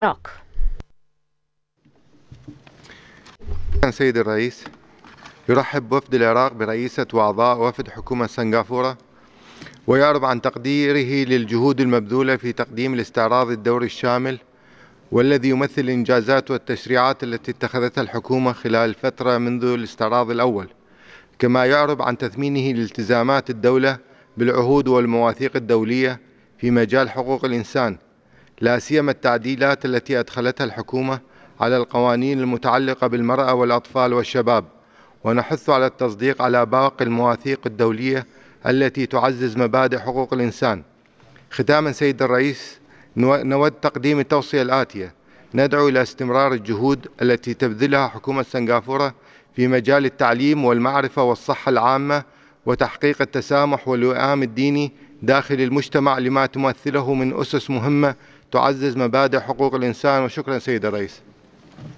العراق. سيد الرئيس، يرحب وفد العراق برئيسة وأعضاء وفد حكومة سنغافورة، ويعرب عن تقديره للجهود المبذولة في تقديم الاستعراض الدوري الشامل، والذي يمثل الإنجازات والتشريعات التي اتخذتها الحكومة خلال الفترة منذ الاستعراض الأول. كما يعرب عن تثمينه لالتزامات الدولة بالعهود والمواثيق الدولية في مجال حقوق الإنسان، لا سيما التعديلات التي أدخلتها الحكومة على القوانين المتعلقة بالمرأة والأطفال والشباب، ونحث على التصديق على باقي المواثيق الدولية التي تعزز مبادئ حقوق الإنسان. ختاما سيد الرئيس، نود تقديم التوصية الآتية: ندعو إلى استمرار الجهود التي تبذلها حكومة سنغافورة في مجال التعليم والمعرفة والصحة العامة وتحقيق التسامح والوئام الديني داخل المجتمع، لما تمثله من أسس مهمة تعزز مبادئ حقوق الإنسان. وشكرا سيد الرئيس.